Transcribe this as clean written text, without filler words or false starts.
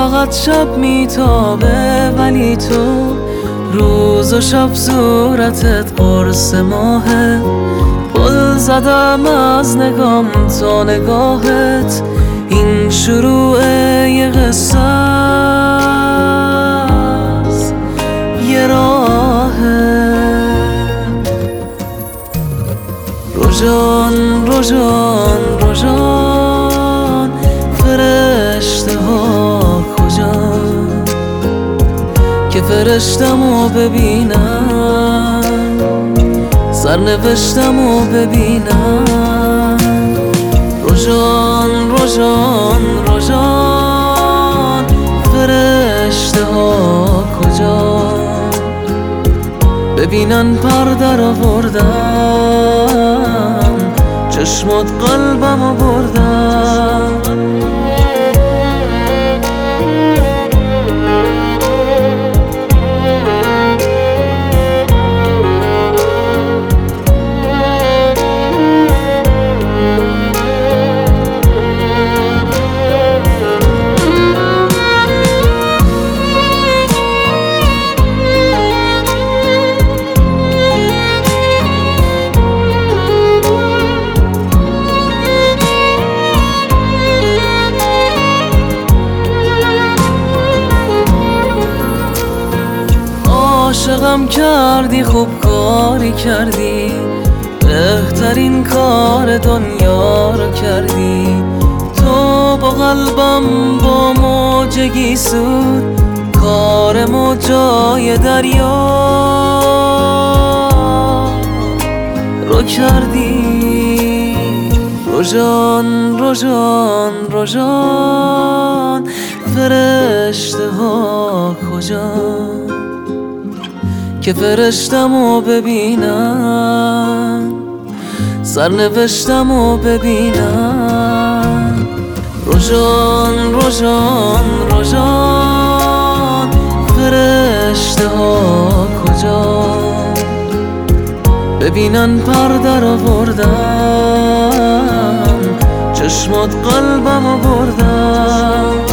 فقط شب میتابه ولی تو روز و شب صورتت قرص ماهه. پل زدم از نگام تا نگاهت، این شروع یه قصه است، یه راهه. روژان روژان روژان، فرشته ها کجان که فرشتمو ببینم، سرنوشتمو ببینم. روژان روژان روژان، فرشته ها کجان ببینن پر در آوردم، چشمات قلبمو بردم. عاشقم کردی، خوب کاری کردی، بهترین کار دنیا رو کردی. تو با قلبم با موجگی سود، کار موجای دریا رو کردی. روژان روژان روژان، فرشته ها کجان که فرشتمو ببینم، سرنوشتمو ببینم. روژان روژان روژان، فرشته ها کجان ببینن پر در آوردم، چشمات قلبمو بردم.